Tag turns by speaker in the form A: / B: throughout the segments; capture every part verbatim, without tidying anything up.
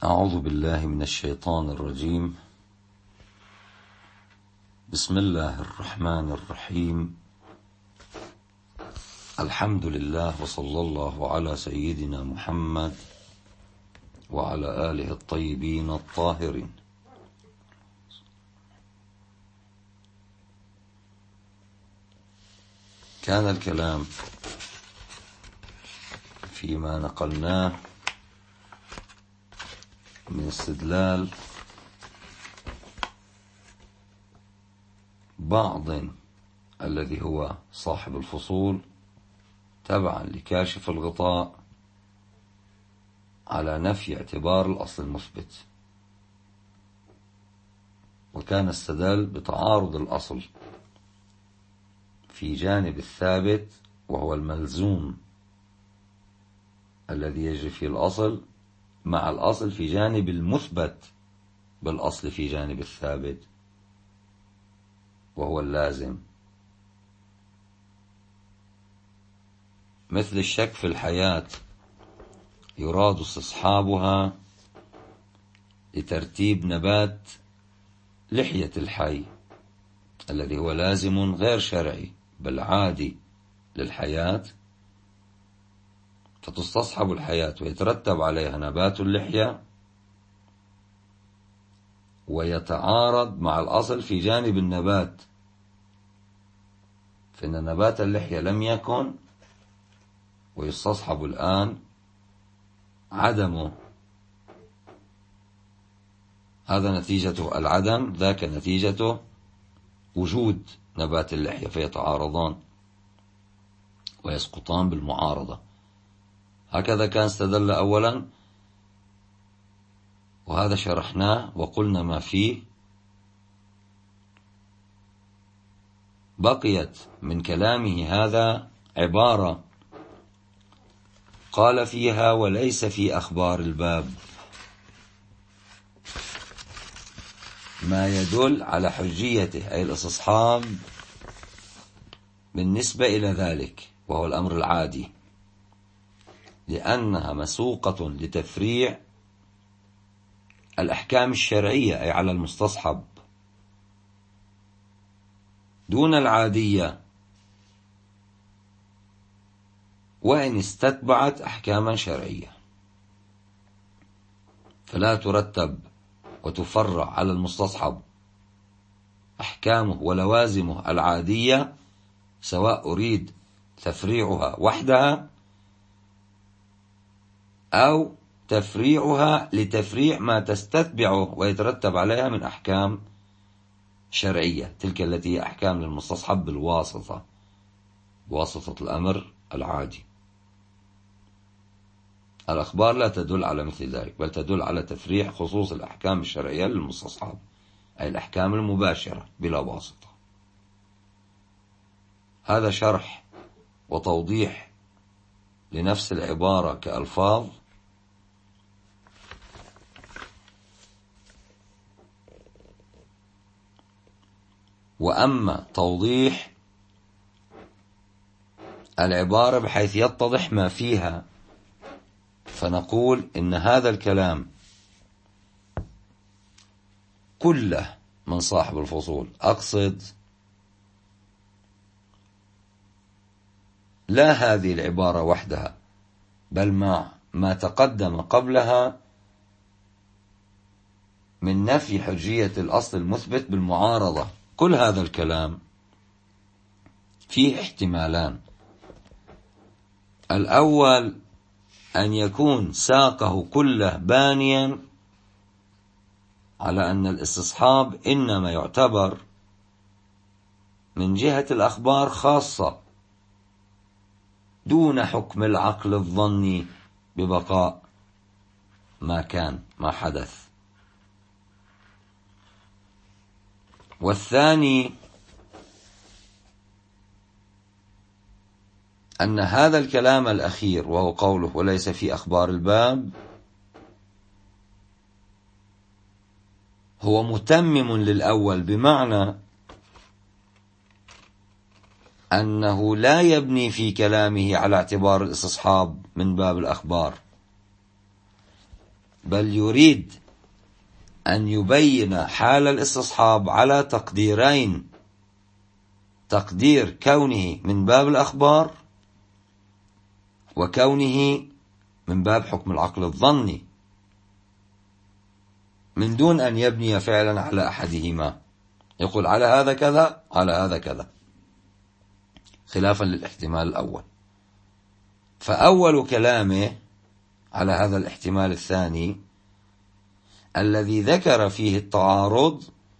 A: أعوذ بالله من الشيطان الرجيم. بسم الله الرحمن الرحيم. الحمد لله وصلى الله على سيدنا محمد وعلى آله الطيبين الطاهرين. كان الكلام فيما نقلناه من استدلال بعض الذي هو صاحب الفصول تبعا لكاشف الغطاء على نفي اعتبار الأصل المثبت، وكان استدل بتعارض الأصل في جانب الثابت وهو الملزوم الذي يجري فيه الأصل مع الأصل في جانب المثبت بالأصل في جانب الثابت وهو اللازم، مثل الشك في الحياة يراد استصحابها لترتيب نبات لحية الحي الذي هو لازم غير شرعي بل عادي للحياة، فتصتصحب الحياة ويترتب عليها نبات اللحية ويتعارض مع الأصل في جانب النبات، فإن نبات اللحية لم يكن ويستصحب الآن عدمه، هذا نتيجة العدم، ذاك نتيجة وجود نبات اللحية، فيتعارضان ويسقطان بالمعارضة. هكذا كان استدل أولا، وهذا شرحناه وقلنا ما فيه. بقيت من كلامه هذا عبارة قال فيها: وليس في أخبار الباب ما يدل على حجيته، أي الاستصحاب بالنسبة إلى ذلك، وهو الأمر العادي، لأنها مسوقة لتفريع الأحكام الشرعية أي على المستصحب دون العادية، وإن استتبعت أحكاما شرعية فلا ترتب وتفرع على المستصحب أحكامه ولوازمه العادية، سواء أريد تفريعها وحدها أو تفريعها لتفريع ما تستتبعه ويترتب عليها من أحكام شرعية، تلك التي هي أحكام للمستصحب بالواسطة، بواسطة الأمر العادي. الأخبار لا تدل على مثل ذلك، بل تدل على تفريع خصوص الأحكام الشرعية للمستصحب، أي الأحكام المباشرة بلا واسطة. هذا شرح وتوضيح لنفس العبارة كألفاظ. وأما توضيح العبارة بحيث يتضح ما فيها، فنقول إن هذا الكلام كله من صاحب الفصول، أقصد لا هذه العبارة وحدها بل مع ما تقدم قبلها من نفي حجية الأصل المثبت بالمعارضة. كل هذا الكلام فيه احتمالان: الأول أن يكون ساقه كله بانيا على أن الاستصحاب إنما يعتبر من جهة الأخبار خاصة دون حكم العقل الظني ببقاء ما كان ما حدث. والثاني أن هذا الكلام الأخير وهو قوله وليس في أخبار الباب هو متمم للأول، بمعنى أنه لا يبني في كلامه على اعتبار الاستصحاب من باب الأخبار، بل يريد أن يبين حال الاستصحاب على تقديرين: تقدير كونه من باب الأخبار، وكونه من باب حكم العقل الظني، من دون أن يبني فعلا على أحدهما، يقول على هذا كذا على هذا كذا، خلافا للاحتمال الأول. فأول كلامه على هذا الاحتمال الثاني الذي ذكر فيه التعارض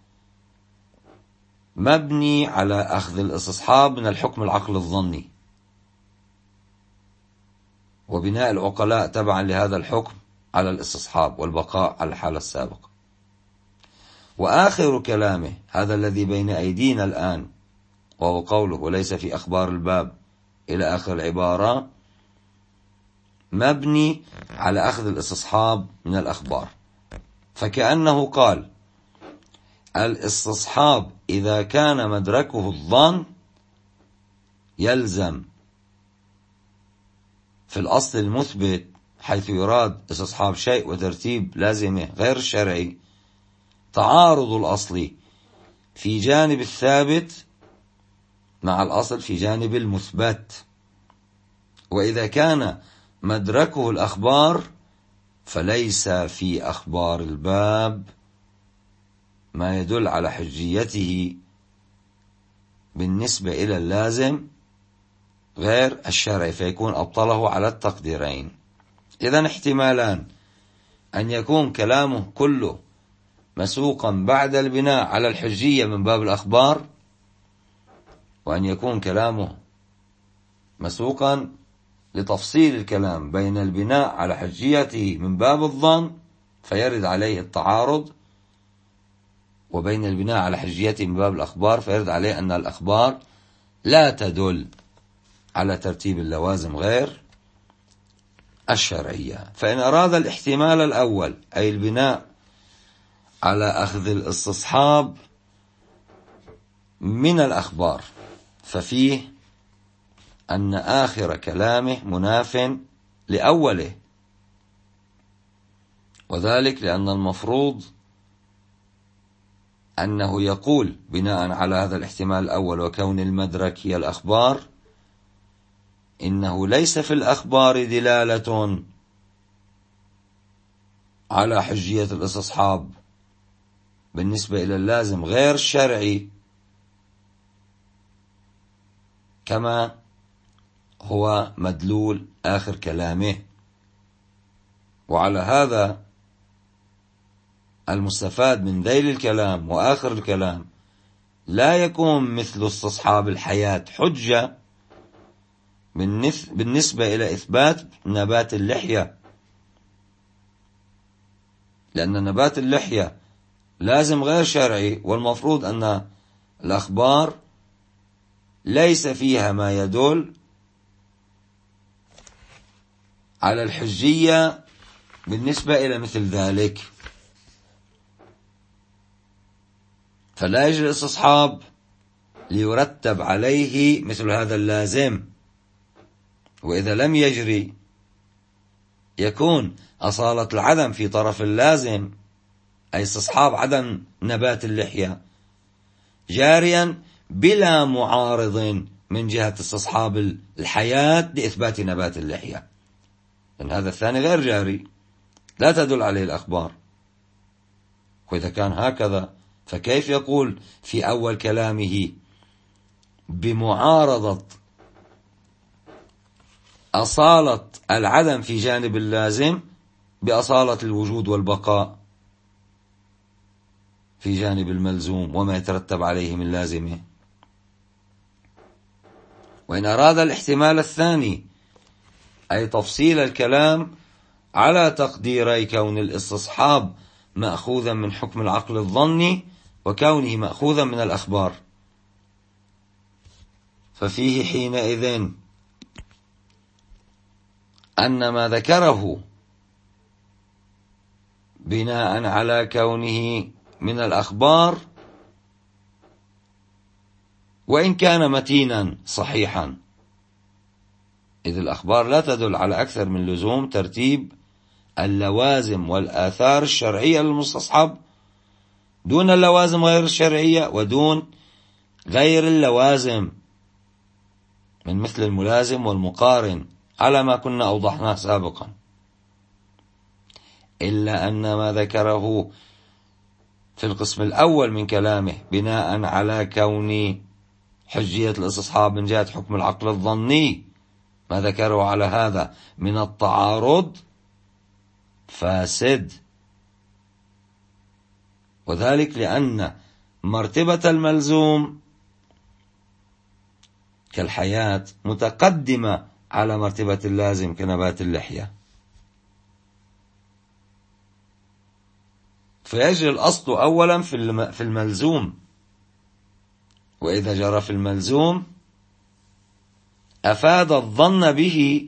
A: مبني على أخذ الاستصحاب من الحكم العقل الظني، وبناء العقلاء تبعا لهذا الحكم على الاستصحاب والبقاء على الحالة السابقة. وآخر كلامه هذا الذي بين أيدينا الآن، وهو قوله وليس في أخبار الباب إلى آخر العبارة، مبني على أخذ الاستصحاب من الأخبار. فكأنه قال الاستصحاب إذا كان مدركه الظن يلزم في الأصل المثبت، حيث يراد استصحاب شيء وترتيب لازمه غير الشرعي، تعارض الأصل في جانب الثابت مع الأصل في جانب المثبت. وإذا كان مدركه الأخبار فليس في أخبار الباب ما يدل على حجيته بالنسبة إلى اللازم غير الشرعي، فيكون أبطله على التقديرين. إذن احتمالان: أن يكون كلامه كله مسوقا بعد البناء على الحجية من باب الأخبار، وأن يكون كلامه مسوقا لتفصيل الكلام بين البناء على حجيته من باب الظن فيرد عليه التعارض، وبين البناء على حجيته من باب الأخبار فيرد عليه أن الأخبار لا تدل على ترتيب اللوازم غير الشرعية. فإن أراد الاحتمال الأول أي البناء على أخذ الاستصحاب من الأخبار، ففيه أن آخر كلامه مناف لأوله، وذلك لأن المفروض أنه يقول بناء على هذا الاحتمال الأول وكون المدرك هي الأخبار، إنه ليس في الأخبار دلالة على حجية الاستصحاب بالنسبة إلى اللازم غير الشرعي كما هو مدلول آخر كلامه. وعلى هذا المستفاد من ذيل الكلام وآخر الكلام لا يكون مثل استصحاب الحياة حجة بالنسبة إلى إثبات نبات اللحية، لأن نبات اللحية لازم غير شرعي، والمفروض أن الأخبار ليس فيها ما يدل على الحجية بالنسبة إلى مثل ذلك، فلا يجري الاستصحاب ليرتب عليه مثل هذا اللازم. وإذا لم يجري يكون أصالة العدم في طرف اللازم أي استصحاب عدم نبات اللحية جاريا بلا معارض من جهة استصحاب الحياة لإثبات نبات اللحية، لأن هذا الثاني غير جاري لا تدل عليه الأخبار. وإذا كان هكذا فكيف يقول في أول كلامه بمعارضة أصالة العدم في جانب اللازم بأصالة الوجود والبقاء في جانب الملزوم وما يترتب عليه من لازمه؟ وإن أراد الاحتمال الثاني أي تفصيل الكلام على تقديري كون الاستصحاب مأخوذا من حكم العقل الظني وكونه مأخوذا من الأخبار، ففيه حينئذ أن ما ذكره بناء على كونه من الأخبار وإن كان متينا صحيحا، إذ الأخبار لا تدل على أكثر من لزوم ترتيب اللوازم والآثار الشرعية للمستصحب دون اللوازم غير الشرعية ودون غير اللوازم من مثل الملازم والمقارن على ما كنا أوضحناه سابقا، إلا أن ما ذكره في القسم الأول من كلامه بناء على كون حجية الاستصحاب من جهة حكم العقل الظني، ما ذكره على هذا من التعارض فاسد، وذلك لأن مرتبة الملزوم كالحياة متقدمة على مرتبة اللازم كنبات اللحية، فيجري الأصل أولا في الملزوم، وإذا جرى في الملزوم أفاد الظن به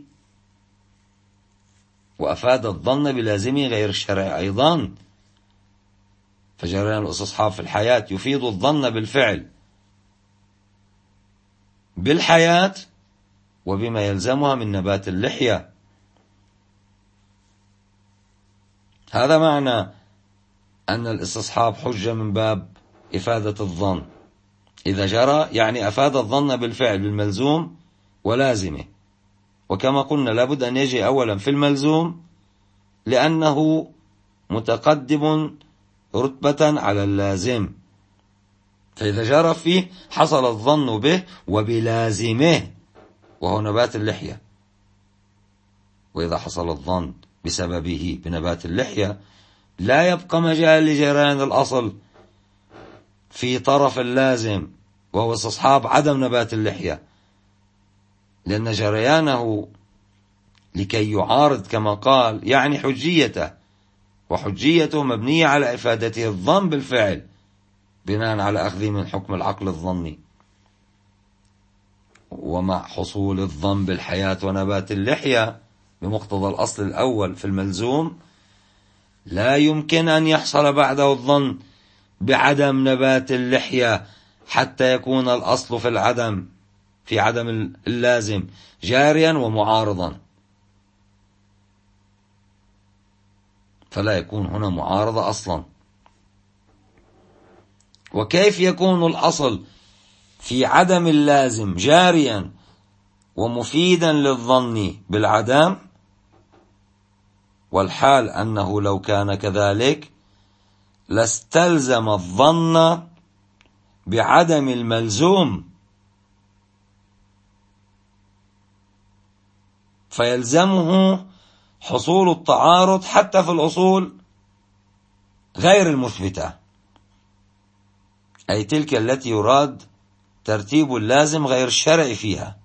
A: وأفاد الظن بلازمه غير الشرع أيضا، فجريان الاستصحاب في الحياة يفيد الظن بالفعل بالحياة وبما يلزمها من نبات اللحية. هذا معنى أن الاستصحاب حجة من باب إفادة الظن، إذا جرى يعني أفاد الظن بالفعل بالملزوم ولازمه، وكما قلنا لابد أن يجي أولا في الملزوم لأنه متقدم رتبة على اللازم، فإذا جرى فيه حصل الظن به وبلازمه وهو نبات اللحية، وإذا حصل الظن بسببه بنبات اللحية لا يبقى مجال لجريان الأصل في طرف اللازم وهو استصحاب عدم نبات اللحية، لأن جريانه لكي يعارض كما قال يعني حجيته، وحجيته مبنية على إفادته الظن بالفعل بناء على أخذه من حكم العقل الظني، ومع حصول الظن بالحياة ونبات اللحية بمقتضى الأصل الأول في الملزوم لا يمكن أن يحصل بعده الظن بعدم نبات اللحية حتى يكون الأصل في العدم في عدم اللازم جاريا ومعارضا، فلا يكون هنا معارضة أصلا. وكيف يكون الأصل في عدم اللازم جاريا ومفيدا للظن بالعدم، والحال أنه لو كان كذلك لاستلزم الظن بعدم الملزوم، فيلزمه حصول التعارض حتى في الأصول غير المثبتة، أي تلك التي يراد ترتيب اللازم غير الشرعي فيها،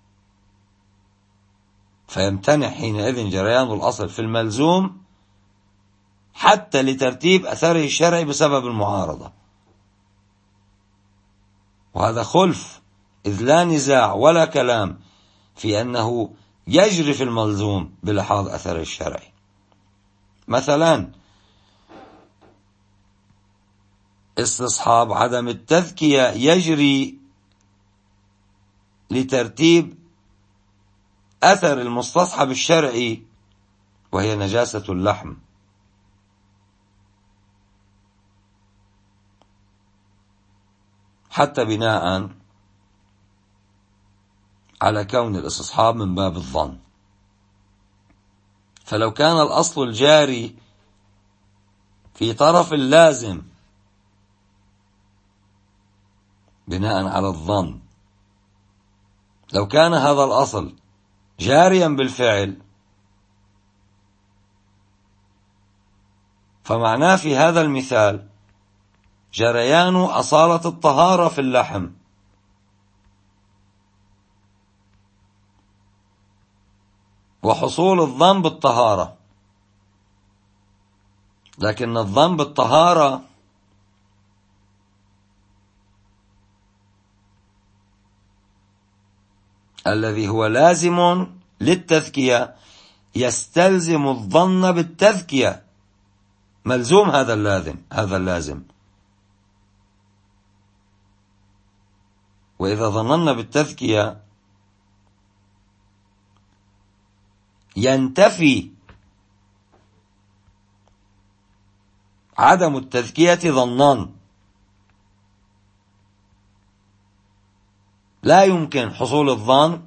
A: فيمتنع حينئذ جريان الأصل في الملزوم حتى لترتيب أثره الشرعي بسبب المعارضة، وهذا خلف، إذ لا نزاع ولا كلام في أنه يجري في الملزوم بلحاظ أثره الشرعي. مثلا استصحاب عدم التذكية يجري لترتيب أثر المستصحب الشرعي وهي نجاسة اللحم، حتى بناء على كون الاستصحاب من باب الظن، فلو كان الأصل الجاري في طرف اللازم بناء على الظن، لو كان هذا الأصل جاريا بالفعل فمعناه في هذا المثال جريان أصالة الطهارة في اللحم، وحصول الظن بالطهارة، لكن الظن بالطهارة الذي هو لازم للتذكية يستلزم الظن بالتذكية، ملزوم هذا اللازم هذا اللازم وإذا ظننا بالتذكية ينتفي عدم التذكية ظنان، لا يمكن حصول الظن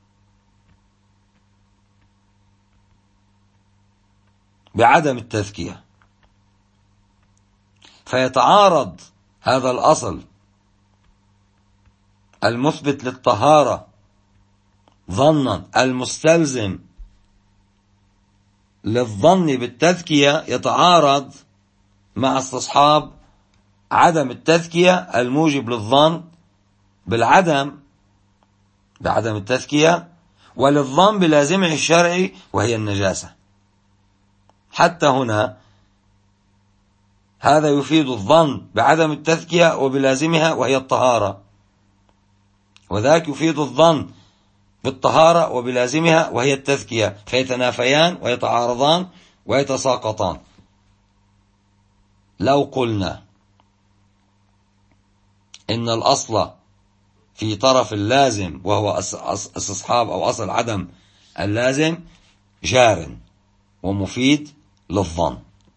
A: بعدم التذكية، فيتعارض هذا الأصل المثبت للطهارة ظنا المستلزم للظن بالتذكية، يتعارض مع استصحاب عدم التذكية الموجب للظن بالعدم بعدم التذكية، وللظن بلازمه الشرعي وهي النجاسة. حتى هنا هذا يفيد الظن بعدم التذكية وبلازمها وهي الطهارة، وذاك يفيد الظن بالطهارة وبلازمها وهي التذكية، فيتنافيان ويتعارضان ويتساقطان. لو قلنا إن الأصل في طرف اللازم وهو استصحاب أو أصل عدم اللازم جار ومفيد للظن،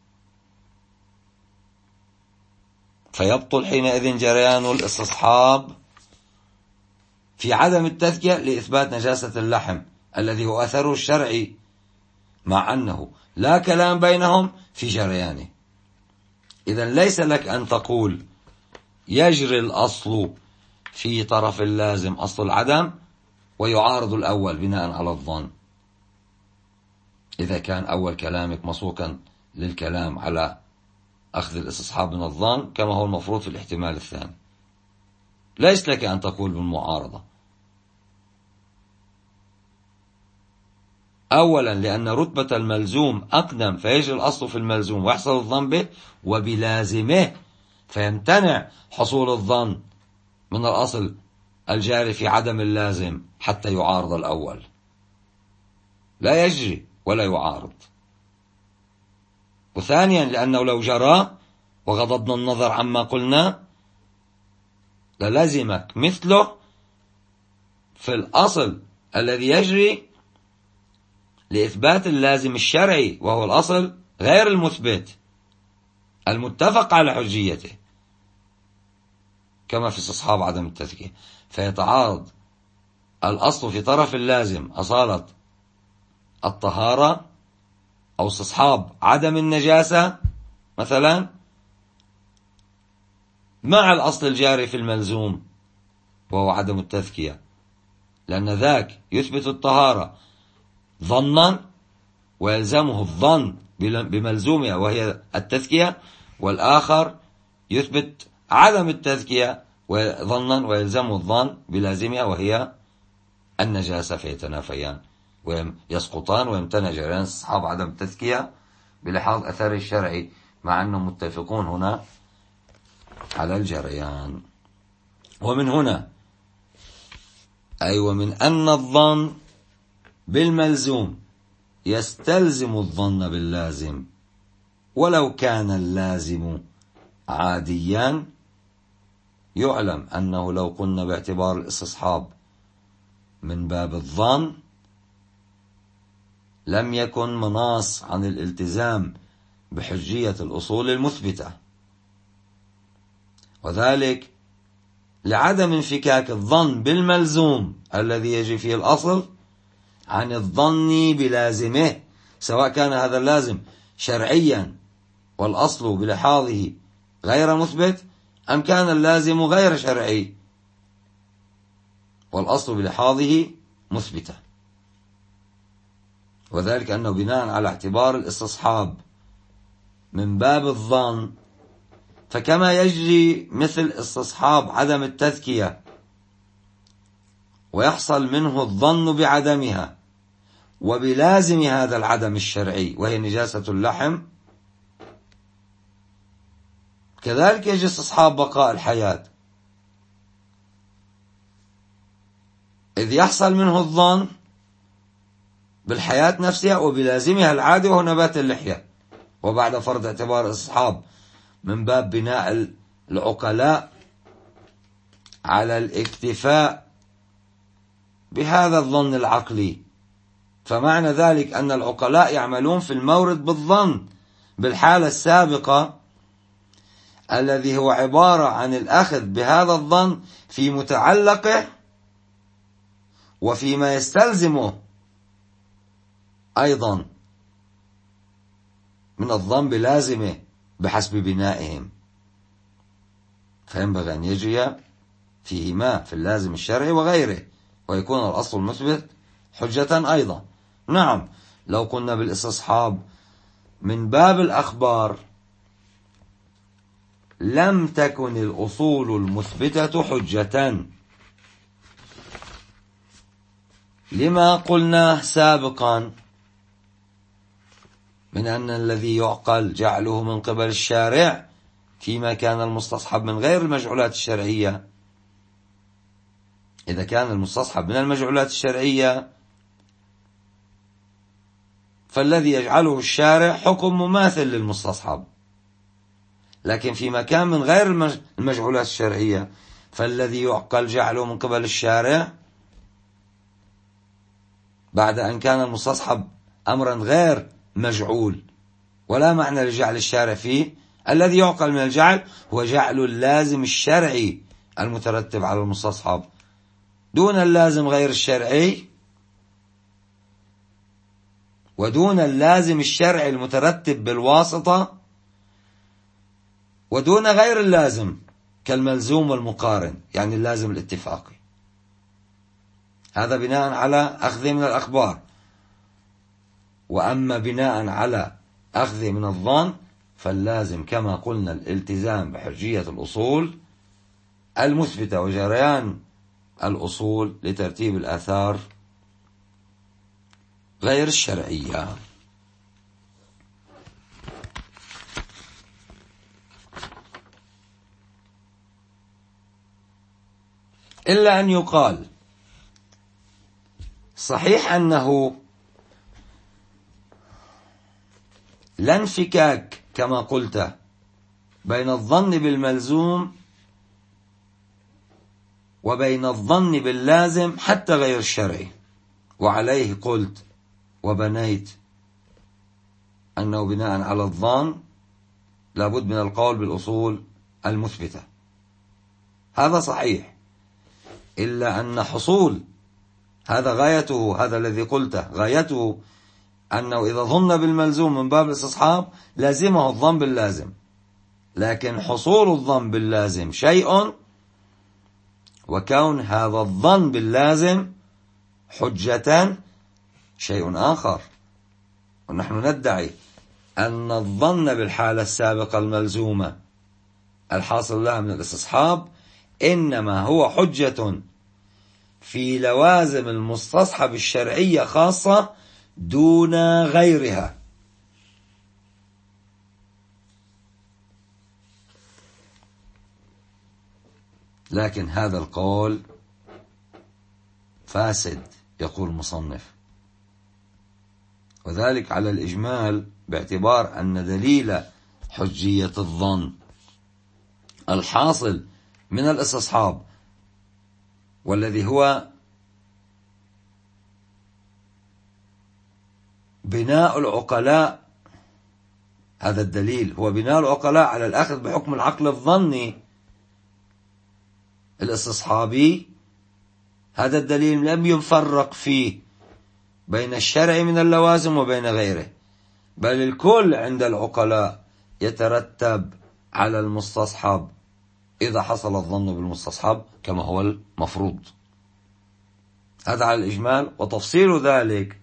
A: فيبطل حينئذ جريان الاستصحاب في عدم التذكية لإثبات نجاسة اللحم الذي هو أثره الشرعي، مع أنه لا كلام بينهم في جريانه. إذن ليس لك أن تقول يجري الأصل في طرف اللازم أصل العدم ويعارض الأول بناء على الظن، إذا كان أول كلامك مسوقا للكلام على أخذ الاستصحاب من الظن كما هو المفروض في الاحتمال الثاني. ليس لك أن تقول بالمعارضة. أولا لأن رتبة الملزوم أقدم، فيجري الأصل في الملزوم ويحصل الظن به، وبلازمه فيمتنع حصول الظن من الأصل الجاري في عدم اللازم حتى يعارض الأول، لا يجري ولا يعارض. وثانيا لأنه لو جرى وغضضنا النظر عما قلنا للزمك مثله في الأصل الذي يجري لإثبات اللازم الشرعي، وهو الأصل غير المثبت المتفق على حجيته، كما في استصحاب عدم التذكية. فيتعارض الأصل في طرف اللازم أصالة الطهارة أو استصحاب عدم النجاسة مثلا مع الأصل الجاري في الملزوم وهو عدم التذكية، لأن ذاك يثبت الطهارة ظنا ويلزمه الظن بملزومها وهي التذكية، والآخر يثبت عدم التذكية ظنا ويلزمه الظن بلازمها وهي النجاسة، فيتنافيان ويسقطان ويمتنع جريان استصحاب عدم التذكية بلحاظ أثر الشرعي، مع أنهم متفقون هنا على الجريان. ومن هنا أي ومن أن الظن بالملزوم يستلزم الظن باللازم ولو كان اللازم عاديا، يعلم أنه لو قلنا باعتبار الاستصحاب من باب الظن لم يكن مناص عن الالتزام بحجية الأصول المثبتة، وذلك لعدم انفكاك الظن بالملزوم الذي يجري فيه الأصل عن الظن بلازمه، سواء كان هذا اللازم شرعيا والأصل بلحاظه غير مثبت، أم كان اللازم غير شرعي والأصل بلحاظه مثبتة. وذلك أنه بناء على اعتبار الاستصحاب من باب الظن، فكما يجري مثل استصحاب عدم التذكية ويحصل منه الظن بعدمها وبلازم هذا العدم الشرعي وهي نجاسة اللحم، كذلك يجري استصحاب بقاء الحياة، إذ يحصل منه الظن بالحياة نفسها وبلازمها العادي وهو نبات اللحية. وبعد فرض اعتبار الاستصحاب من باب بناء العقلاء على الاكتفاء بهذا الظن العقلي، فمعنى ذلك أن العقلاء يعملون في المورد بالظن بالحالة السابقة الذي هو عبارة عن الأخذ بهذا الظن في متعلقه وفيما يستلزمه أيضا من الظن بلازمه بحسب بنائهم، فينبغي أن يجري فيهما في اللازم الشرعي وغيره، ويكون الأصل المثبت حجة أيضا. نعم، لو قلنا بالاستصحاب من باب الأخبار لم تكن الأصول المثبتة حجة، لما قلنا سابقا من أن الذي يعقل جعله من قبل الشارع فيما كان المستصحب من غير المجعولات الشرعية. إذا كان المستصحب من المجعولات الشرعية فالذي يجعله الشارع حكم مماثل للمستصحب، لكن فيما كان من غير المجعولات الشرعية فالذي يعقل جعله من قبل الشارع بعد أن كان المستصحب أمرا غير مجعول ولا معنى لجعل الشارع فيه. الذي يعقل من الجعل هو جعل اللازم الشرعي المترتب على المستصحب دون اللازم غير الشرعي، ودون اللازم الشرعي المترتب بالواسطة، ودون غير اللازم كالملزوم والمقارن، يعني اللازم الاتفاقي. هذا بناء على أخذ من الأخبار. وأما بناء على أخذ من الظن فاللازم كما قلنا الالتزام بحجية الأصول المثبتة وجريان الأصول لترتيب الآثار غير الشرعية. إلا أن يقال صحيح أنه لا انفكاك كما قلت بين الظن بالملزوم وبين الظن باللازم حتى غير الشرعي، وعليه قلت وبنيت أنه بناء على الظن لابد من القول بالأصول المثبتة. هذا صحيح، إلا أن حصول هذا غايته، هذا الذي قلته غايته أنه إذا ظن بالملزوم من باب الاستصحاب لازمه الظن باللازم، لكن حصول الظن باللازم شيء، وكون هذا الظن باللازم حجة شيء آخر. ونحن ندعي أن الظن بالحالة السابقة الملزومة الحاصل لها من الاستصحاب إنما هو حجة في لوازم المستصحب الشرعية خاصة دون غيرها. لكن هذا القول فاسد يقول المصنف، وذلك على الإجمال باعتبار أن دليل حجية الظن الحاصل من الاستصحاب والذي هو بناء العقلاء، هذا الدليل هو بناء العقلاء على الأخذ بحكم العقل الظني الاستصحابي. هذا الدليل لم يفرق فيه بين الشرع من اللوازم وبين غيره، بل الكل عند العقلاء يترتب على المستصحب إذا حصل الظن بالمستصحب كما هو المفروض. هذا على الإجمال. وتفصيل ذلك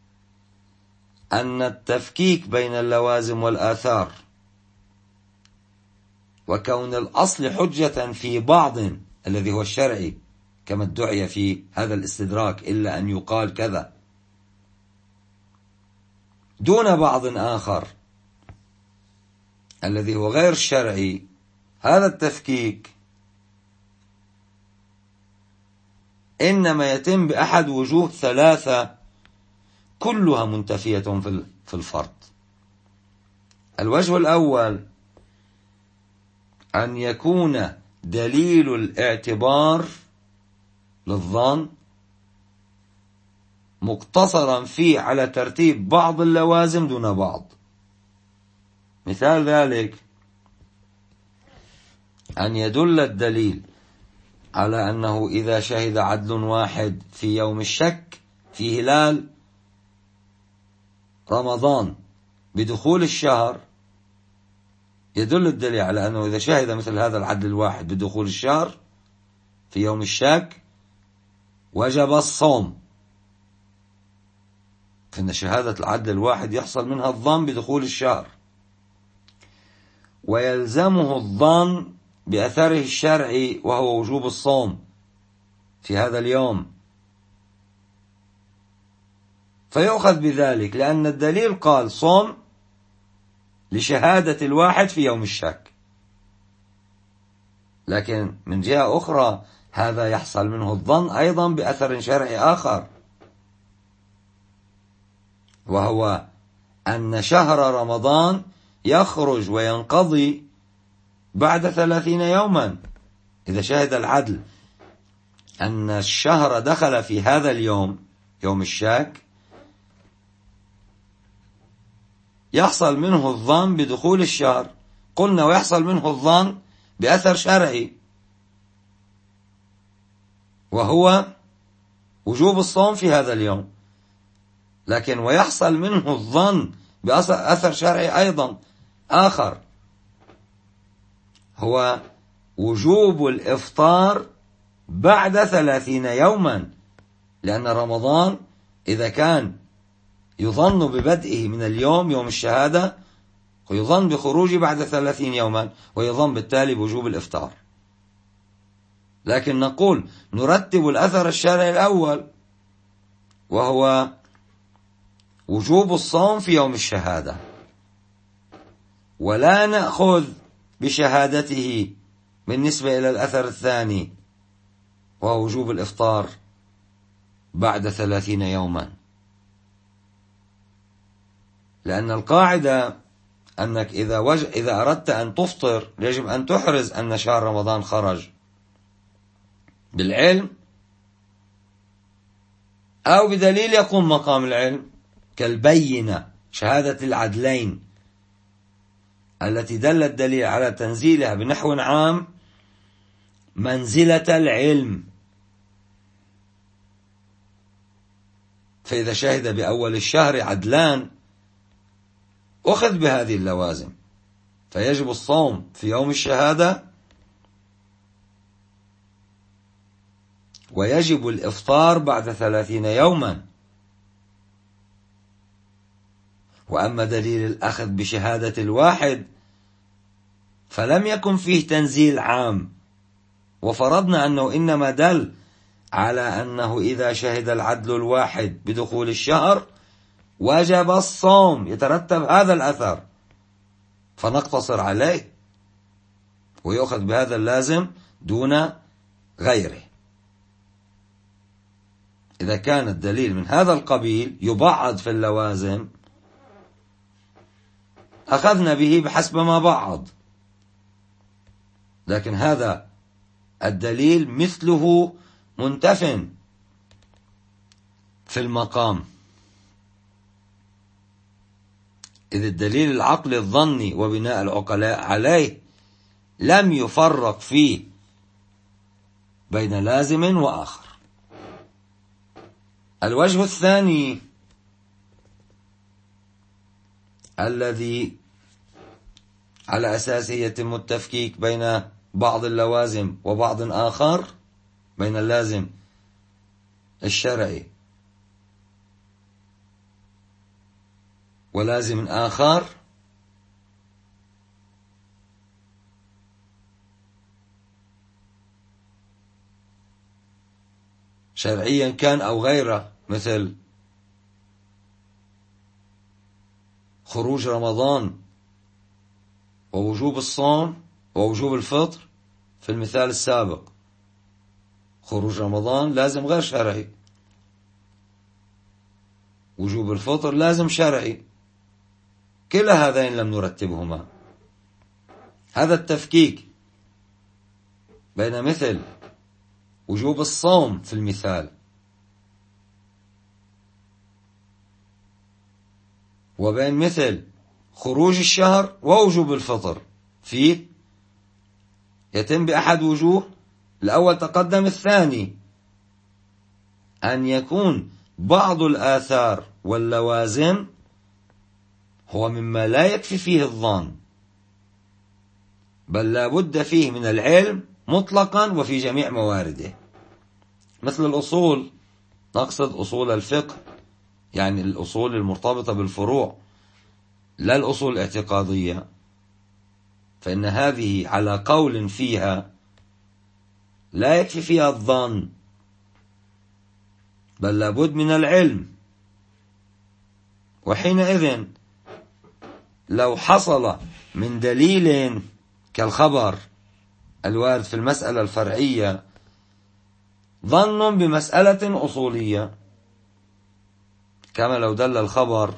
A: أن التفكيك بين اللوازم والآثار وكون الأصل حجة في بعض الذي هو الشرعي كما ادعي في هذا الاستدراك إلا أن يقال كذا دون بعض آخر الذي هو غير الشرعي، هذا التفكيك إنما يتم بأحد وجوه ثلاثة كلها منتفية في الفرض. الوجه الأول أن يكون دليل الاعتبار للظن مقتصرا فيه على ترتيب بعض اللوازم دون بعض. مثال ذلك أن يدل الدليل على أنه إذا شهد عدل واحد في يوم الشك في هلال رمضان بدخول الشهر، يدل الدليل على أنه إذا شهد مثل هذا العدل الواحد بدخول الشهر في يوم الشك وجب الصوم، فإن شهادة العدل الواحد يحصل منها الظن بدخول الشهر، ويلزمه الظن بأثره الشرعي وهو وجوب الصوم في هذا اليوم، فيؤخذ بذلك لأن الدليل قال صوم لشهادة الواحد في يوم الشك. لكن من جهة أخرى هذا يحصل منه الظن أيضا بأثر شرعي آخر، وهو أن شهر رمضان يخرج وينقضي بعد ثلاثين يوما. إذا شهد العدل أن الشهر دخل في هذا اليوم يوم الشك، يحصل منه الظن بدخول الشهر، قلنا ويحصل منه الظن بأثر شرعي وهو وجوب الصوم في هذا اليوم، لكن ويحصل منه الظن بأثر شرعي أيضا آخر، هو وجوب الإفطار بعد ثلاثين يوما، لأن رمضان إذا كان يظن ببدئه من اليوم يوم الشهادة ويظن بخروجه بعد ثلاثين يوما، ويظن بالتالي بوجوب الإفطار. لكن نقول نرتب الأثر الشرعي الأول وهو وجوب الصوم في يوم الشهادة، ولا نأخذ بشهادته بالنسبة إلى الأثر الثاني وهو وجوب الإفطار بعد ثلاثين يوما، لأن القاعدة أنك إذا, وج... إذا أردت أن تفطر يجب أن تحرز أن شهر رمضان خرج بالعلم أو بدليل يقوم مقام العلم كالبينة، شهادة العدلين التي دل الدليل على تنزيلها بنحو عام منزلة العلم. فإذا شهد بأول الشهر عدلان أخذ بهذه اللوازم، فيجب الصوم في يوم الشهادة ويجب الإفطار بعد ثلاثين يوما. وأما دليل الأخذ بشهادة الواحد فلم يكن فيه تنزيل عام، وفرضنا أنه إنما دل على أنه إذا شهد العدل الواحد بدخول الشهر وجب الصوم، يترتب هذا الأثر، فنقتصر عليه ويأخذ بهذا اللازم دون غيره. إذا كان الدليل من هذا القبيل يبعض في اللوازم أخذنا به بحسب ما بعض، لكن هذا الدليل مثله منتف في المقام، إذ الدليل العقلي الظني وبناء العقلاء عليه لم يفرق فيه بين لازم وآخر. الوجه الثاني الذي على أساسه يتم التفكيك بين بعض اللوازم وبعض آخر، بين اللازم الشرعي ولازم آخر، شرعيا كان أو غيره، مثل خروج رمضان ووجوب الصوم ووجوب الفطر. في المثال السابق خروج رمضان لازم غير شرعي، وجوب الفطر لازم شرعي، كلا هذين لم نرتبهما. هذا التفكيك بين مثل وجوب الصوم في المثال وبين مثل خروج الشهر ووجوب الفطر في يتم بأحد وجوه. الأول تقدم، الثاني أن يكون بعض الآثار واللوازم هو مما لا يكفي فيه الظن، بل لا بد فيه من العلم مطلقا وفي جميع موارده، مثل الأصول. نقصد أصول الفقه، يعني الأصول المرتبطة بالفروع، لا الأصول الاعتقادية، فإن هذه على قول فيها لا يكفي فيها الظن، بل لابد من العلم. وحينئذ لو حصل من دليل كالخبر الوارد في المسألة الفرعية ظن بمسألة أصولية، كما لو دل الخبر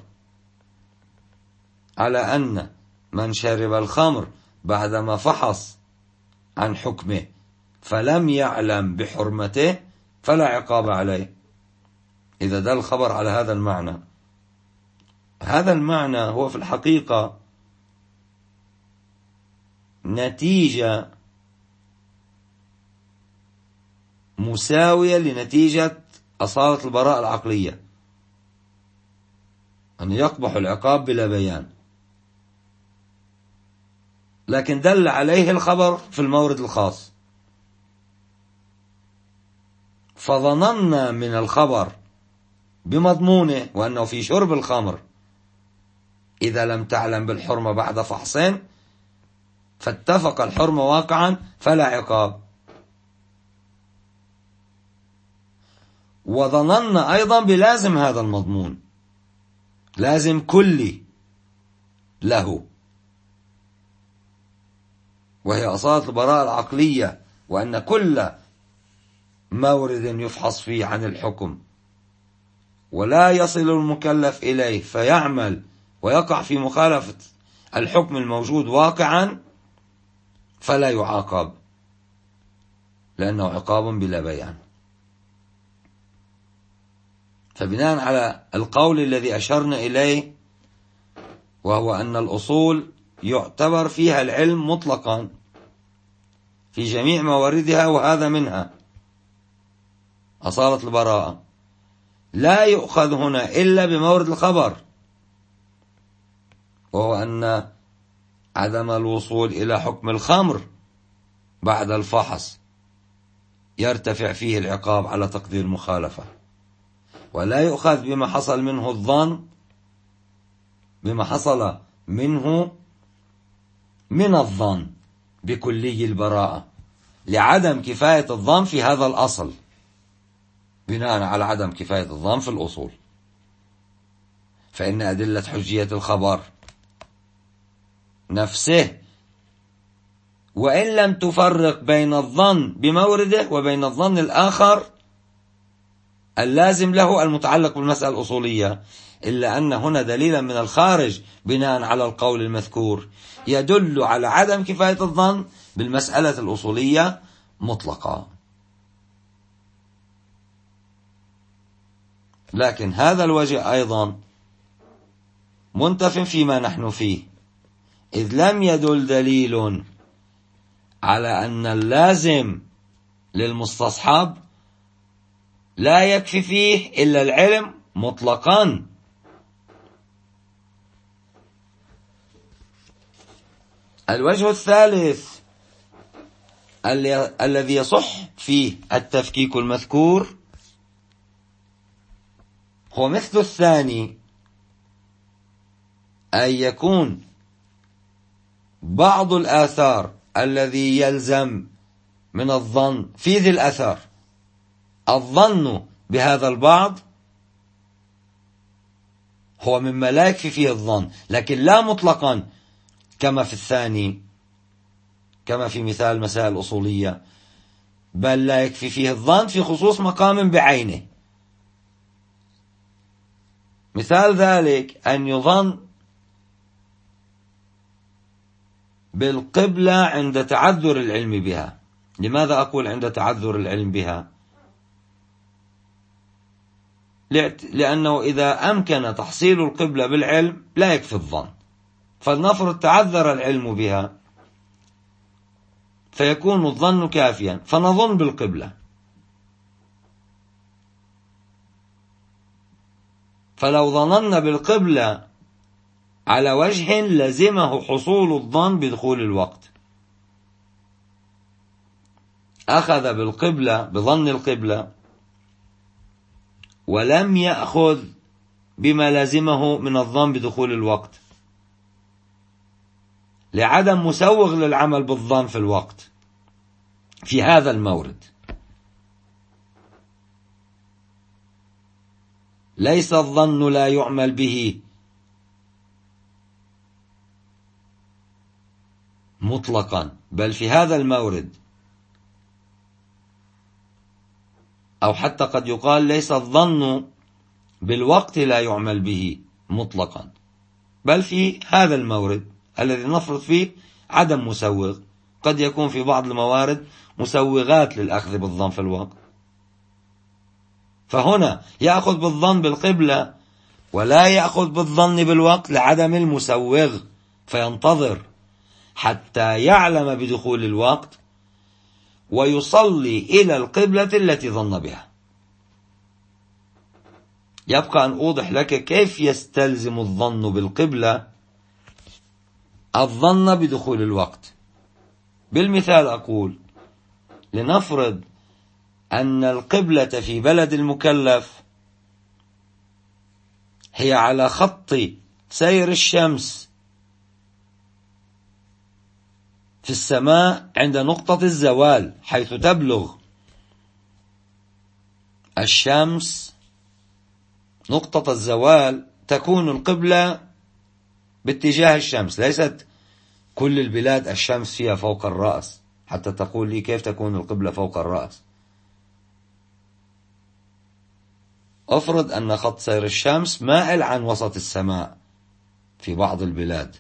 A: على أن من شرب الخمر بعدما فحص عن حكمه فلم يعلم بحرمته فلا عقاب عليه، إذا دل الخبر على هذا المعنى. هذا المعنى هو في الحقيقة نتيجة مساوية لنتيجة أصالة البراءة العقلية، أن يقبح العقاب بلا بيان، لكن دل عليه الخبر في المورد الخاص، فظننا من الخبر بمضمونه وأنه في شرب الخمر إذا لم تعلم بالحرمة بعد فحصين فاتفق الحرمة واقعا فلا عقاب. وظننا أيضا بلازم هذا المضمون، لازم كلي له، وهي أصالة البراءة العقلية، وأن كل مورد يفحص فيه عن الحكم ولا يصل المكلف إليه فيعمل ويقع في مخالفة الحكم الموجود واقعا فلا يعاقب، لأنه عقاب بلا بيان. فبناء على القول الذي أشرنا إليه، وهو أن الأصول يعتبر فيها العلم مطلقا في جميع مواردها، وهذا منها أصالة البراءة، لا يؤخذ هنا إلا بمورد الخبر، وهو أن عدم الوصول إلى حكم الخمر بعد الفحص يرتفع فيه العقاب على تقدير المخالفة، ولا يؤخذ بما حصل منه الظن، بما حصل منه من الظن بكلي البراءة، لعدم كفاية الظن في هذا الأصل، بناء على عدم كفاية الظن في الأصول. فإن أدلة حجية الخبر نفسه وإن لم تفرق بين الظن بمورده وبين الظن الآخر اللازم له المتعلق بالمسألة الأصولية، إلا أن هنا دليلا من الخارج بناء على القول المذكور يدل على عدم كفاية الظن بالمسألة الأصولية مطلقا. لكن هذا الوجه أيضا منتف فيما نحن فيه، إذ لم يدل دليل على أن اللازم للمستصحب لا يكفي فيه إلا العلم مطلقا. الوجه الثالث الذي يصح فيه التفكيك المذكور هو مثل الثاني، أن يكون بعض الآثار الذي يلزم من الظن في ذي الأثر الظن بهذا البعض هو مما لا يكفي فيه الظن، لكن لا مطلقا كما في الثاني، كما في مثال مسائل أصولية، بل لا يكفي فيه الظن في خصوص مقام بعينه. مثال ذلك أن يظن بالقبلة عند تعذر العلم بها. لماذا أقول عند تعذر العلم بها؟ لأنه إذا أمكن تحصيل القبلة بالعلم لا يكفي الظن، فلنفرض تعذر العلم بها، فيكون الظن كافيا، فنظن بالقبلة. فلو ظننا بالقبلة على وجه لزمه حصول الظن بدخول الوقت. أخذ بالقبلة بظن القبلة ولم يأخذ بما لزمه من الظن بدخول الوقت، لعدم مسوغ للعمل بالظن في الوقت في هذا المورد. ليس الظن لا يعمل به مطلقا، بل في هذا المورد، أو حتى قد يقال ليس الظن بالوقت لا يعمل به مطلقا، بل في هذا المورد الذي نفرض فيه عدم مسوغ. قد يكون في بعض الموارد مسوغات للأخذ بالظن في الوقت، فهنا يأخذ بالظن بالقبلة ولا يأخذ بالظن بالوقت لعدم المسوغ، فينتظر حتى يعلم بدخول الوقت ويصلي إلى القبلة التي ظن بها. يبقى أن أوضح لك كيف يستلزم الظن بالقبلة الظن بدخول الوقت. بالمثال أقول: لنفرض أن القبلة في بلد المكلف هي على خط سير الشمس في السماء عند نقطة الزوال، حيث تبلغ الشمس نقطة الزوال تكون القبلة باتجاه الشمس. ليست كل البلاد الشمس فيها فوق الرأس حتى تقول لي كيف تكون القبلة فوق الرأس. أفرض أن خط سير الشمس مائل عن وسط السماء في بعض البلاد،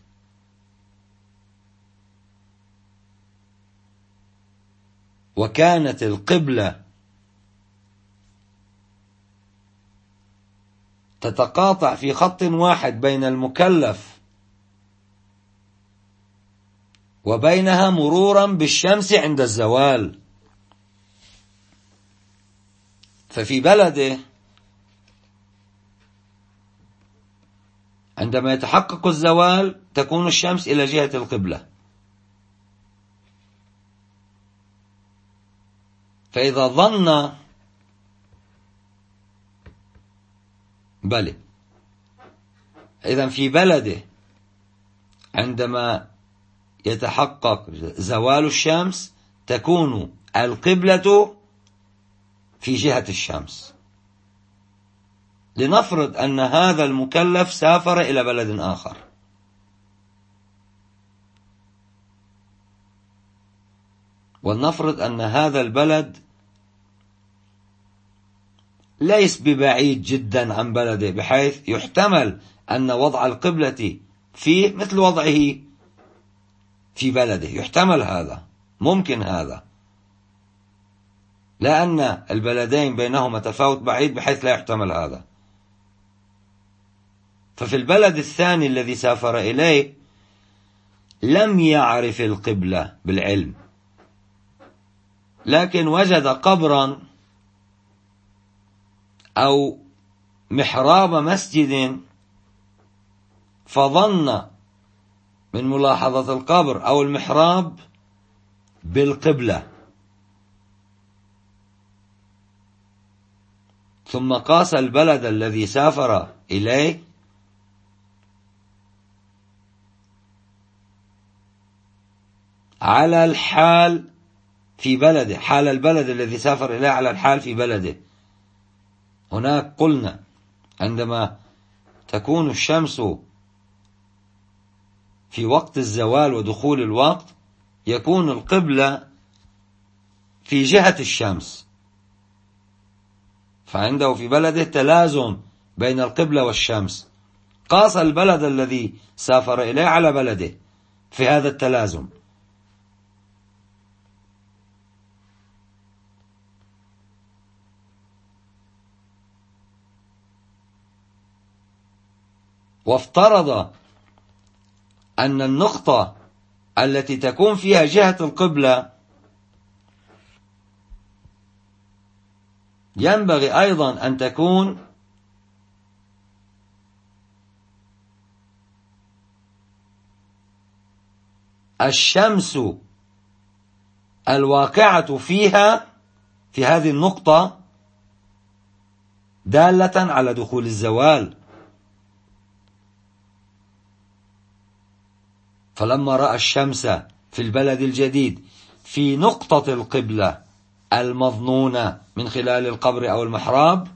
A: وكانت القبلة تتقاطع في خط واحد بين المكلف وبينها مرورا بالشمس عند الزوال، ففي بلده عندما يتحقق الزوال تكون الشمس إلى جهة القبلة. فإذا ظن بلى إذن في بلده عندما يتحقق زوال الشمس تكون القبلة في جهة الشمس. لنفرض أن هذا المكلف سافر إلى بلد آخر، ولنفرض أن هذا البلد ليس ببعيد جدا عن بلده، بحيث يحتمل أن وضع القبلة فيه مثل وضعه في بلده. يحتمل هذا، ممكن هذا، لأن البلدين بينهما تفاوت بعيد بحيث لا يحتمل هذا. ففي البلد الثاني الذي سافر إليه لم يعرف القبلة بالعلم، لكن وجد قبرا أو محراب مسجد، فظن من ملاحظة القبر أو المحراب بالقبلة، ثم قاس البلد الذي سافر إليه على الحال في بلده، حال البلد الذي سافر إليه على الحال في بلده. هناك قلنا عندما تكون الشمس في وقت الزوال ودخول الوقت يكون القبلة في جهة الشمس، فعنده في بلده تلازم بين القبلة والشمس. قاس البلد الذي سافر إليه على بلده في هذا التلازم، وافترض أن النقطة التي تكون فيها جهة القبلة ينبغي أيضا أن تكون الشمس الواقعة فيها في هذه النقطة دالة على دخول الزوال. فلما رأى الشمس في البلد الجديد في نقطة القبلة المظنونة من خلال القبر أو المحراب،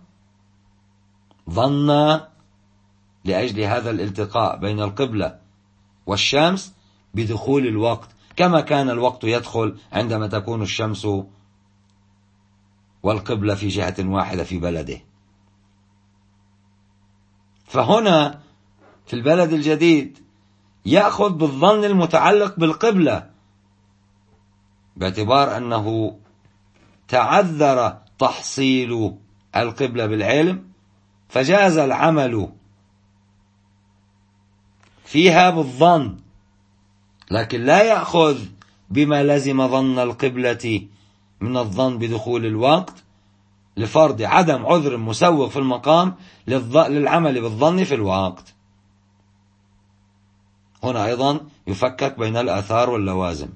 A: ظن لأجل هذا الالتقاء بين القبلة والشمس بدخول الوقت، كما كان الوقت يدخل عندما تكون الشمس والقبلة في جهة واحدة في بلده. فهنا في البلد الجديد يأخذ بالظن المتعلق بالقبلة، باعتبار أنه تعذر تحصيل القبلة بالعلم، فجاز العمل فيها بالظن، لكن لا يأخذ بما لزم ظن القبلة من الظن بدخول الوقت، لفرض عدم عذر مسوغ في المقام للعمل بالظن في الوقت. هنا أيضا يفكك بين الآثار واللوازم،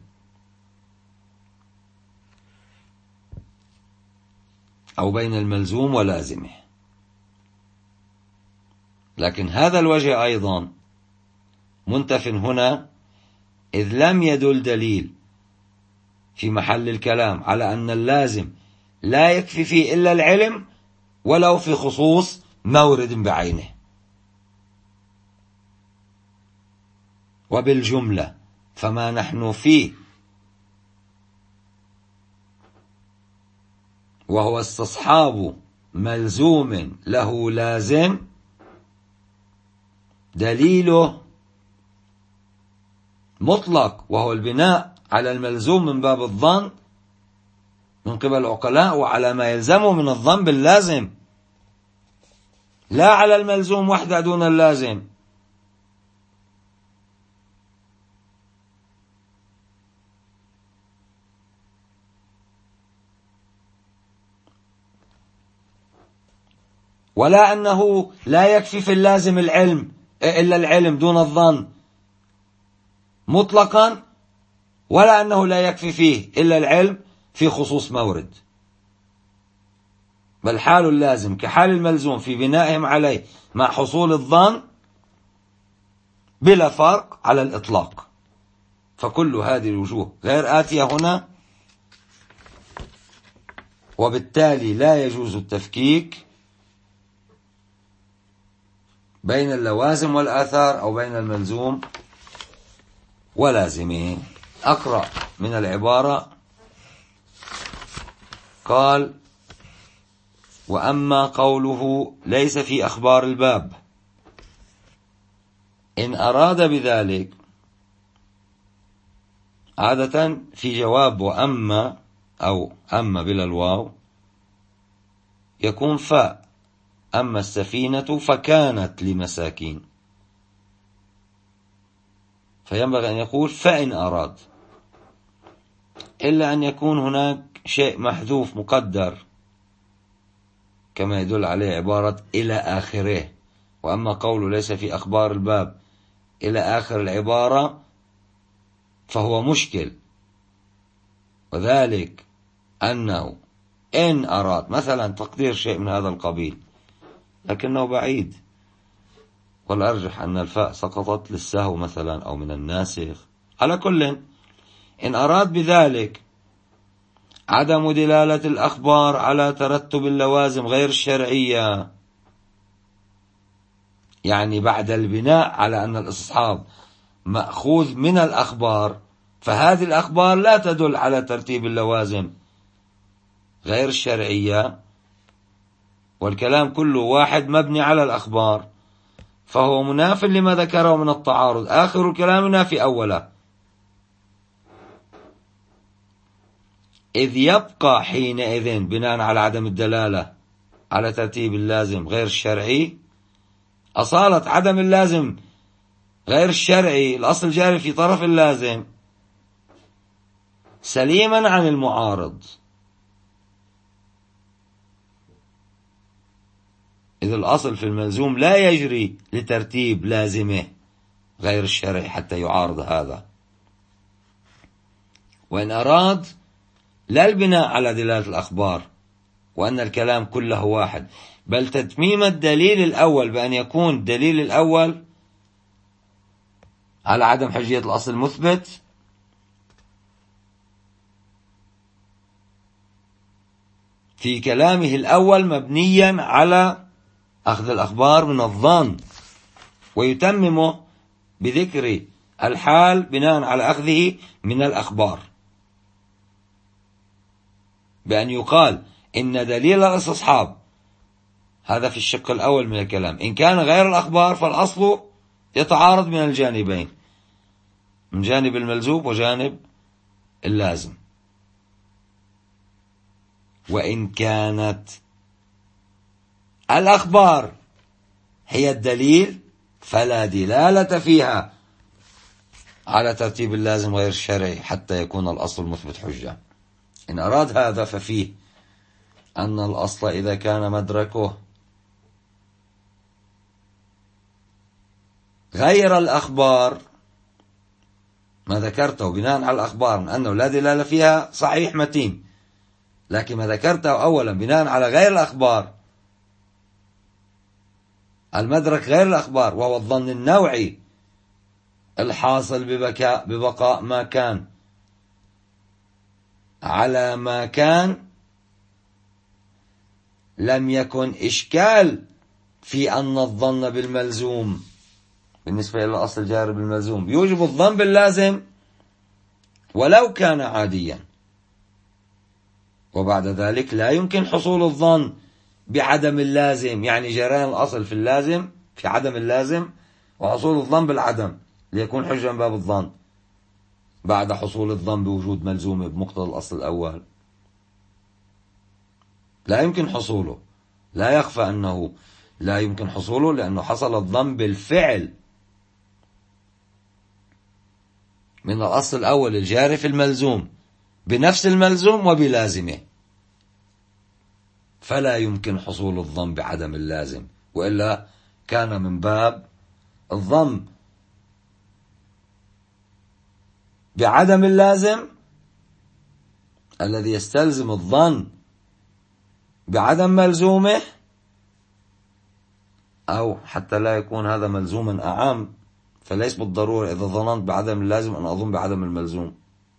A: أو بين الملزوم ولازمه. لكن هذا الوجه أيضا منتف هنا، إذ لم يدل دليل في محل الكلام على أن اللازم لا يكفي فيه إلا العلم ولو في خصوص مورد بعينه. وبالجملة فما نحن فيه وهو استصحاب ملزوم له لازم دليله مطلق، وهو البناء على الملزوم من باب الظن من قبل العقلاء، وعلى ما يلزمه من الظن باللازم، لا على الملزوم وحده دون اللازم. ولا أنه لا يكفي في اللازم العلم إلا العلم دون الظن مطلقا، ولا أنه لا يكفي فيه إلا العلم في خصوص مورد، بل حال اللازم كحال الملزوم في بنائهم عليه مع حصول الظن بلا فرق على الإطلاق. فكل هذه الوجوه غير آتية هنا، وبالتالي لا يجوز التفكيك بين اللوازم والآثار أو بين الملزوم ولازمه. أقرأ من العبارة. قال: وأما قوله ليس في أخبار الباب، إن أراد بذلك، عادة في جواب وأما أو أما بلا الواو يكون فاء، أما السفينة فكانت لمساكين، فينبغي أن يقول فإن أراد، إلا أن يكون هناك شيء محذوف مقدر كما يدل عليه عبارة إلى آخره. وأما قوله ليس في أخبار الباب إلى آخر العبارة فهو مشكل، وذلك أنه إن أراد مثلا تقدير شيء من هذا القبيل، لكنه بعيد، والأرجح أن الفاء سقطت للسهو مثلا أو من الناسخ. على كل، إن أراد بذلك عدم دلالة الأخبار على ترتب اللوازم غير الشرعية، يعني بعد البناء على أن الاستصحاب مأخوذ من الأخبار، فهذه الأخبار لا تدل على ترتيب اللوازم غير الشرعية، والكلام كله واحد مبني على الأخبار، فهو مناف لما ذكره من التعارض، آخر الكلام نافي أوله، إذ يبقى حينئذ بناء على عدم الدلالة على ترتيب اللازم غير الشرعي أصالة عدم اللازم غير الشرعي، الأصل جاري في طرف اللازم، سليما عن المعارض. إذ الأصل في الملزوم لا يجري لترتيب لازمه غير الشرعي حتى يعارض هذا. وإن أراد لا البناء على دلالة الأخبار وأن الكلام كله واحد، بل تتميم الدليل الأول بأن يكون الدليل الأول على عدم حجية الأصل المثبت، في كلامه الأول مبنيا على أخذ الأخبار من الظن، ويتممه بذكر الحال بناء على أخذه من الأخبار، بأن يقال إن دليل الاستصحاب هذا في الشق الأول من الكلام، إن كان غير الأخبار فالأصل يتعارض من الجانبين، من جانب الملزوم وجانب اللازم. وإن كانت الأخبار هي الدليل فلا دلالة فيها على ترتيب اللازم غير الشرعي حتى يكون الأصل المثبت حجة. إن أراد هذا ففيه أن الأصل إذا كان مدركه غير الأخبار، ما ذكرته بناء على الأخبار من أنه لا دلالة فيها صحيح متين، لكن ما ذكرته أولا بناء على غير الأخبار، المدرك غير الأخبار وهو الظن النوعي الحاصل ببكاء ببقاء ما كان على ما كان، لم يكن إشكال في أن الظن بالملزوم بالنسبة إلى الأصل الجاري بالملزوم يوجب الظن باللازم ولو كان عاديا، وبعد ذلك لا يمكن حصول الظن بعدم اللازم، يعني جريان الأصل في اللازم في عدم اللازم وحصول الظن بالعدم ليكون حجة من باب الظن بعد حصول الظن بوجود ملزومة بمقتضى الأصل الأول. لا يمكن حصوله، لا يخفى أنه لا يمكن حصوله، لأنه حصل الظن بالفعل من الأصل الأول الجاري في الملزوم بنفس الملزوم وبلازمه، فلا يمكن حصول الظن بعدم اللازم، وإلا كان من باب الظن بعدم اللازم الذي يستلزم الظن بعدم ملزومه، أو حتى لا يكون هذا ملزوما أعم، فليس بالضرورة إذا ظننت بعدم اللازم أن أظن بعدم الملزوم.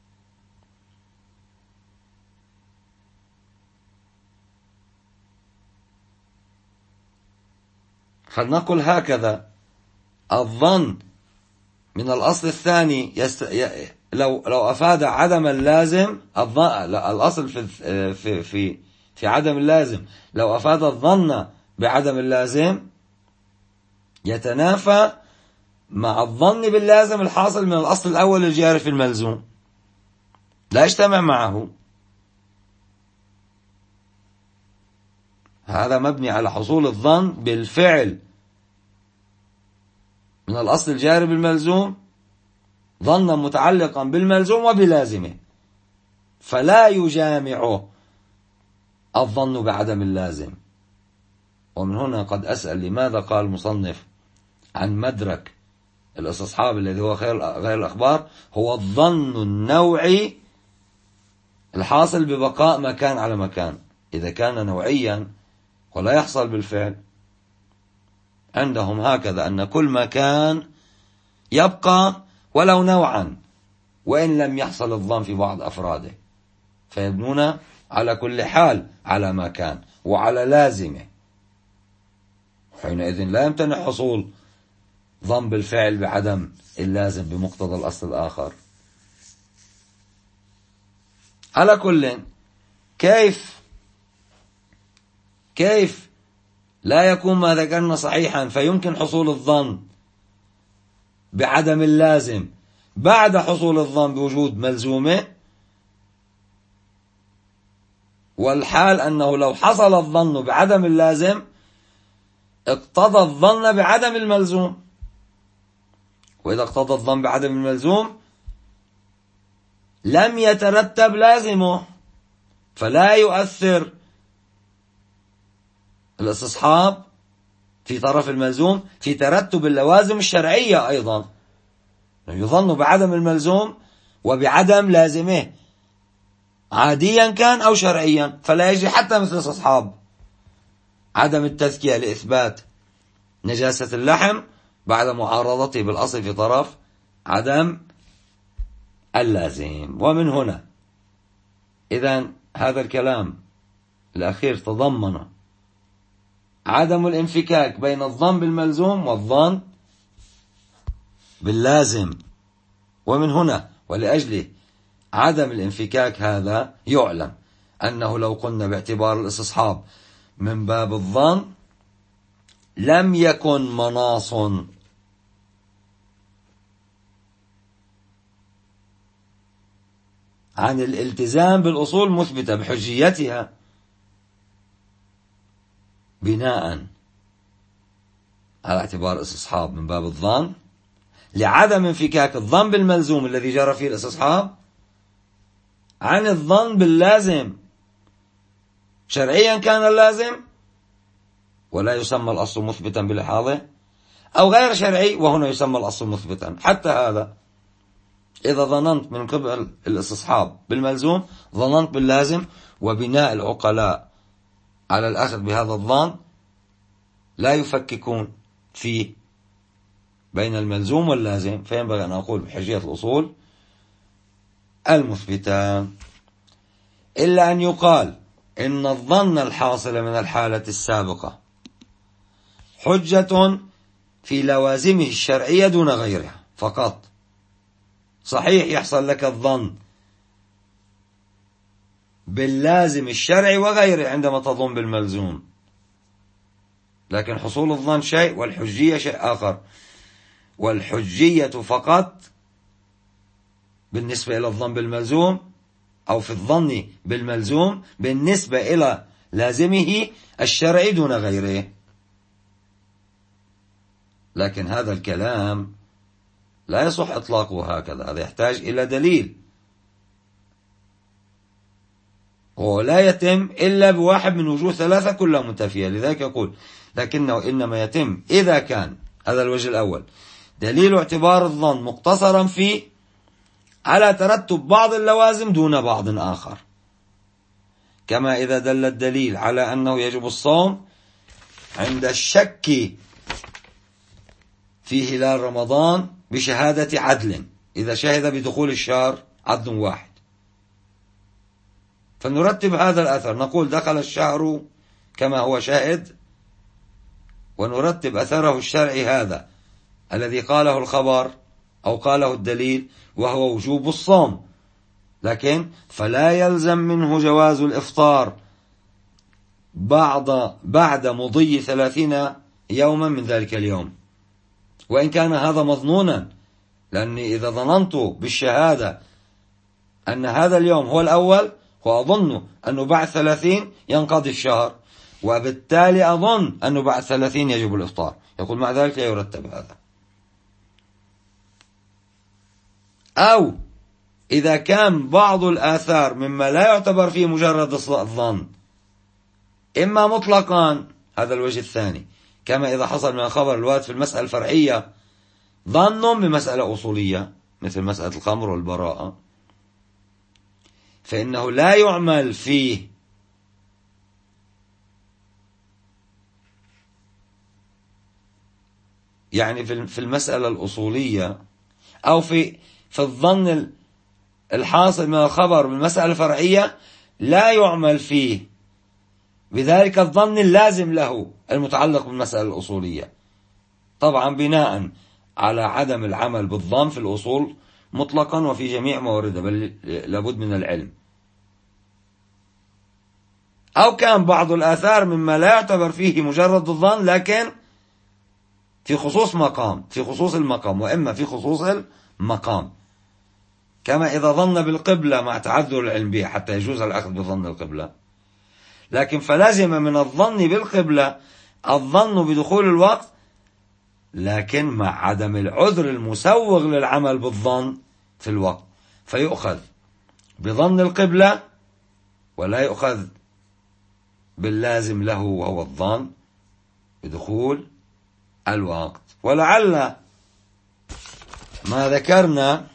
A: فلنقل هكذا: الظن من الأصل الثاني يست... ي... لو لو أفاد عدم اللازم، الظن... الأصل في في في في عدم اللازم لو أفاد الظن بعدم اللازم يتنافى مع الظن باللازم الحاصل من الأصل الأول الجاري في الملزوم، لا يجتمع معه. هذا مبني على حصول الظن بالفعل من الأصل الجاري بالملزوم ظنا متعلقا بالملزوم وبلازمه، فلا يجامعه الظن بعدم اللازم. ومن هنا قد أسأل لماذا قال المصنف عن مدرك الاستصحاب الذي هو غير الأخبار هو الظن النوعي الحاصل ببقاء مكان على مكان. إذا كان نوعيا ولا يحصل بالفعل، عندهم هكذا أن كل مكان يبقى ولو نوعا وإن لم يحصل الظن في بعض أفراده، فيبنون على كل حال على ما كان وعلى لازمه، حينئذ لا يمتنع حصول ظن بالفعل بعدم اللازم بمقتضى الأصل الآخر. على كل، كيف كيف لا يكون ما ذكرنا صحيحا فيمكن حصول الظن بعدم اللازم بعد حصول الظن بوجود ملزومه، والحال أنه لو حصل الظن بعدم اللازم اقتضى الظن بعدم الملزوم، وإذا اقتضى الظن بعدم الملزوم لم يترتب لازمه، فلا يؤثر الاستصحاب في طرف الملزوم في ترتب اللوازم الشرعية أيضا، يظن بعدم الملزوم وبعدم لازمه عاديا كان أو شرعيا، فلا يجري حتى مثل الاستصحاب عدم التذكية لإثبات نجاسة اللحم بعد معارضته بالأصل في طرف عدم اللازم. ومن هنا إذن هذا الكلام الأخير تضمن عدم الانفكاك بين الظن بالملزوم والظن باللازم. ومن هنا ولأجل عدم الانفكاك هذا يعلم أنه لو قلنا باعتبار الاستصحاب من باب الظن لم يكن مناص عن الالتزام بالأصول مثبتة بحجيتها بناء على اعتبار الاستصحاب من باب الظن، لعدم انفكاك الظن بالملزوم الذي جرى فيه الاستصحاب عن الظن باللازم شرعيا كان اللازم ولا يسمى الأصل مثبتا بلحاظه، أو غير شرعي وهنا يسمى الأصل مثبتا. حتى هذا إذا ظننت من قبل الاستصحاب بالملزوم ظننت باللازم، وبناء العقلاء على الأخذ بهذا الظن لا يفككون فيه بين الملزوم واللازم، فينبغي أن أقول بحجية الأصول المثبتة. إلا أن يقال إن الظن الحاصل من الحالة السابقة حجة في لوازمه الشرعية دون غيرها فقط. صحيح يحصل لك الظن باللازم الشرعي وغيره عندما تظن بالملزوم، لكن حصول الظن شيء والحجية شيء آخر. والحجية فقط بالنسبة إلى الظن بالملزوم أو في الظن بالملزوم بالنسبة إلى لازمه الشرعي دون غيره. لكن هذا الكلام لا يصح إطلاقه هكذا، هذا يحتاج إلى دليل، ولا يتم إلا بواحد من وجوه ثلاثة كلها منتفية. لذلك يقول لكنه إنما يتم إذا كان هذا الوجه الأول دليل اعتبار الظن مقتصرا فيه على ترتب بعض اللوازم دون بعض آخر، كما إذا دل الدليل على أنه يجب الصوم عند الشك في هلال رمضان بشهادة عدل، إذا شهد بدخول الشهر عدل واحد، فنرتب هذا الأثر نقول دخل الشهر كما هو شاهد، ونرتب أثره الشرعي هذا الذي قاله الخبر أو قاله الدليل وهو وجوب الصوم، لكن فلا يلزم منه جواز الإفطار بعد بعد مضي ثلاثين يوما من ذلك اليوم، وإن كان هذا مظنونا، لأني إذا ظننت بالشهادة أن هذا اليوم هو الأول وأظن أنه بعد ثلاثين ينقضي الشهر، وبالتالي أظن أنه بعد ثلاثين يجب الإفطار، يقول مع ذلك لا يرتب هذا. أو إذا كان بعض الآثار مما لا يعتبر فيه مجرد الظن إما مطلقا، هذا الوجه الثاني، كما إذا حصل من الخبر الوارد في المسألة الفرعية ظن بمسألة أصولية مثل مسألة الخمر والبراءة، فإنه لا يعمل فيه يعني في المسألة الأصولية أو في في الظن الحاصل من الخبر بالمسألة الفرعية لا يعمل فيه بذلك الظن اللازم له المتعلق بالمسألة الأصولية، طبعا بناء على عدم العمل بالظن في الأصول مطلقا وفي جميع موارده، بل لابد من العلم. أو كان بعض الآثار مما لا يعتبر فيه مجرد الظن لكن في خصوص مقام في خصوص المقام وإما في خصوص المقام، كما إذا ظن بالقبلة مع تعذر العلم بها حتى يجوز الأخذ بظن القبلة، لكن فلازم من الظن بالقبلة الظن بدخول الوقت لكن مع عدم العذر المسوغ للعمل بالظن في الوقت، فيؤخذ بظن القبلة ولا يؤخذ باللازم له وهو الظن بدخول الوقت. ولعل ما ذكرنا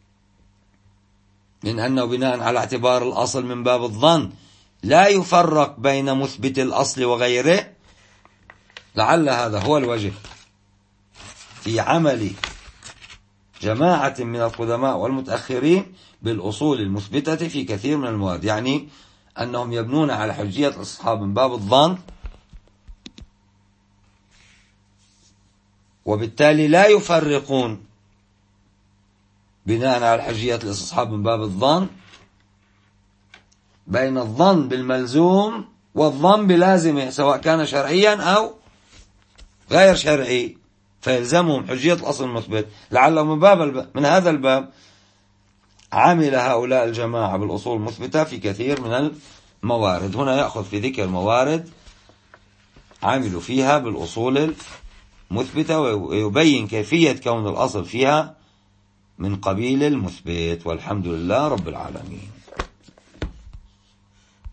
A: من أنه بناء على اعتبار الأصل من باب الظن لا يفرق بين مثبت الأصل وغيره، لعل هذا هو الوجه في عمل جماعة من القدماء والمتأخرين بالأصول المثبتة في كثير من المواد، يعني أنهم يبنون على حجية الأصحاب من باب الظن، وبالتالي لا يفرقون بناء على حجية الاستصحاب من باب الظن بين الظن بالملزوم والظن بلازمه، سواء كان شرعيا أو غير شرعي، فيلزمهم حجية الأصل المثبت. لعله من, باب من هذا الباب عمل هؤلاء الجماعة بالأصول المثبتة في كثير من الموارد. هنا يأخذ في ذكر موارد عملوا فيها بالأصول المثبتة، ويبين كيفية كون الأصل فيها من قبيل المثبت. والحمد لله رب العالمين.